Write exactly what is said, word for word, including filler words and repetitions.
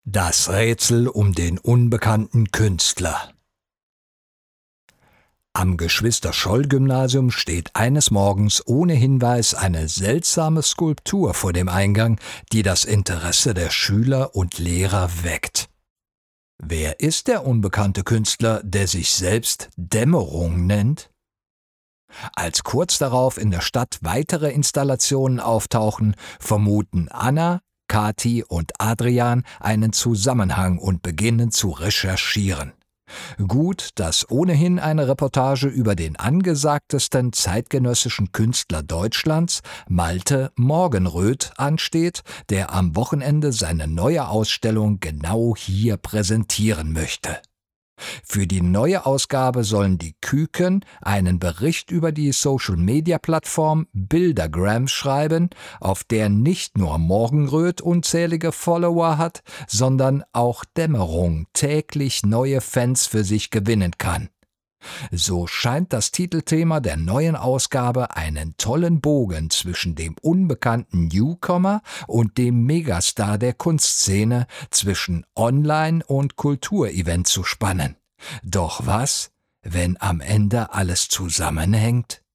Das Rätsel um den unbekannten Künstler. Am Geschwister-Scholl-Gymnasium steht eines Morgens ohne Hinweis eine seltsame Skulptur vor dem Eingang, die das Interesse der Schüler und Lehrer weckt. Wer ist der unbekannte Künstler, der sich selbst Dämmerung nennt? Als kurz darauf in der Stadt weitere Installationen auftauchen, vermuten Anna, Kathi und Adrian einen Zusammenhang und beginnen zu recherchieren. Gut, dass ohnehin eine Reportage über den angesagtesten zeitgenössischen Künstler Deutschlands, Malte Morgenröth, ansteht, der am Wochenende seine neue Ausstellung genau hier präsentieren möchte. Für die neue Ausgabe sollen die Küken einen Bericht über die Social-Media-Plattform Bildergram schreiben, auf der nicht nur Morgenröth unzählige Follower hat, sondern auch Dämmerung täglich neue Fans für sich gewinnen kann. So scheint das Titelthema der neuen Ausgabe einen tollen Bogen zwischen dem unbekannten Newcomer und dem Megastar der Kunstszene, zwischen Online- und Kulturevent zu spannen. Doch was, wenn am Ende alles zusammenhängt?